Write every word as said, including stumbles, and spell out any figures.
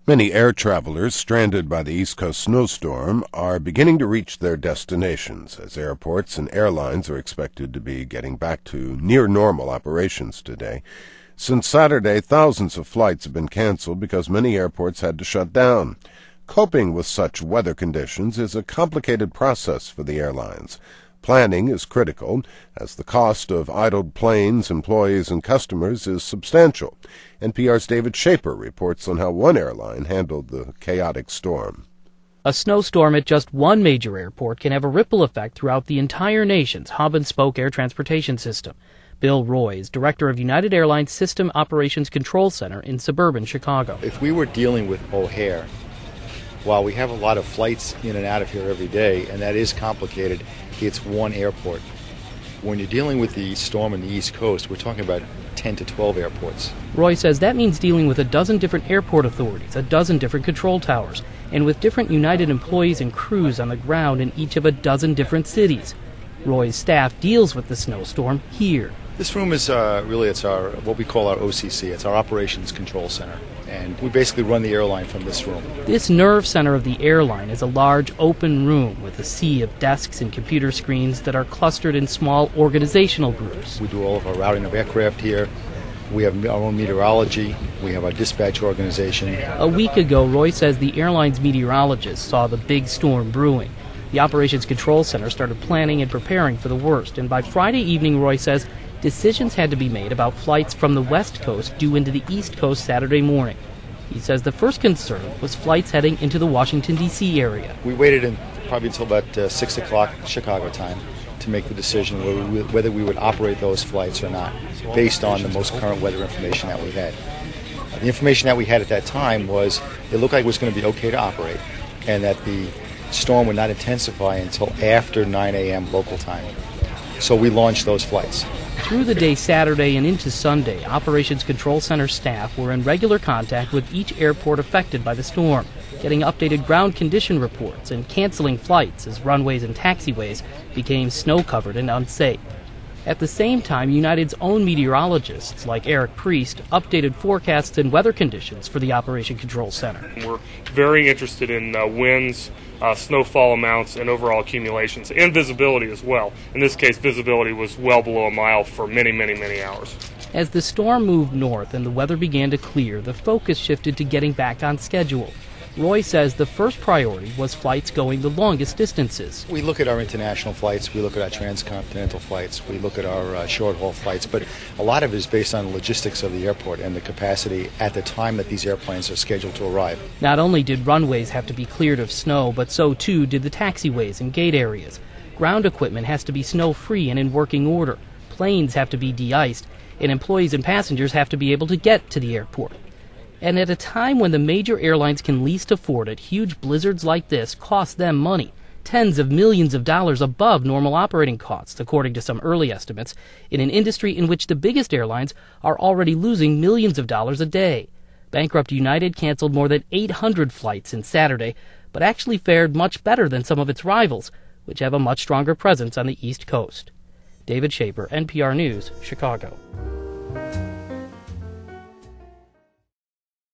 Many air travelers stranded by the East Coast snowstorm are beginning to reach their destinations, as airports and airlines are expected to be getting back to near-normal operations today. Since Saturday, thousands of flights have been canceled because many airports had to shut down. Coping with such weather conditions is a complicated process for the airlines. Planning is critical, as the cost of idled planes, employees, and customers is substantial. N P R's David Shaper reports on how one airline handled the chaotic storm. A snowstorm at just one major airport can have a ripple effect throughout the entire nation's hub-and-spoke air transportation system. Bill Roy is director of United Airlines System Operations Control Center in suburban Chicago. If we were dealing with O'Hare, while we have a lot of flights in and out of here every day, and that is complicated, it's one airport. When you're dealing with the storm on the East Coast, we're talking about ten to twelve airports. Roy says that means dealing with a dozen different airport authorities, a dozen different control towers, and with different United employees and crews on the ground in each of a dozen different cities. Roy's staff deals with the snowstorm here. This room is uh, really, it's our what we call our O C C. It's our Operations Control Center. And we basically run the airline from this room. This nerve center of the airline is a large open room with a sea of desks and computer screens that are clustered in small organizational groups. We do all of our routing of aircraft here. We have our own meteorology. We have our dispatch organization. A week ago, Roy says the airline's meteorologists saw the big storm brewing. The Operations Control Center started planning and preparing for the worst, and by Friday evening, Roy says, decisions had to be made about flights from the West Coast due into the East Coast Saturday morning. He says the first concern was flights heading into the Washington, D C area. We waited in probably until about uh, six o'clock Chicago time to make the decision whether we, whether we would operate those flights or not, based on the most current weather information that we had. Uh, the information that we had at that time was it looked like it was going to be okay to operate, and that the storm would not intensify until after nine a.m. local time. So we launched those flights. Through the day Saturday and into Sunday, Operations Control Center staff were in regular contact with each airport affected by the storm, getting updated ground condition reports and canceling flights as runways and taxiways became snow-covered and unsafe. At the same time, United's own meteorologists, like Eric Priest, updated forecasts and weather conditions for the Operation Control Center. We're very interested in uh, winds, uh, snowfall amounts, and overall accumulations, and visibility as well. In this case, visibility was well below a mile for many, many, many hours. As the storm moved north and the weather began to clear, the focus shifted to getting back on schedule. Roy says the first priority was flights going the longest distances. We look at our international flights, we look at our transcontinental flights, we look at our uh, short-haul flights, but a lot of it is based on the logistics of the airport and the capacity at the time that these airplanes are scheduled to arrive. Not only did runways have to be cleared of snow, but so too did the taxiways and gate areas. Ground equipment has to be snow-free and in working order. Planes have to be de-iced, and employees and passengers have to be able to get to the airport. And at a time when the major airlines can least afford it, huge blizzards like this cost them money, tens of millions of dollars above normal operating costs, according to some early estimates, in an industry in which the biggest airlines are already losing millions of dollars a day. Bankrupt United canceled more than eight hundred flights in Saturday, but actually fared much better than some of its rivals, which have a much stronger presence on the East Coast. David Shaper, N P R News, Chicago.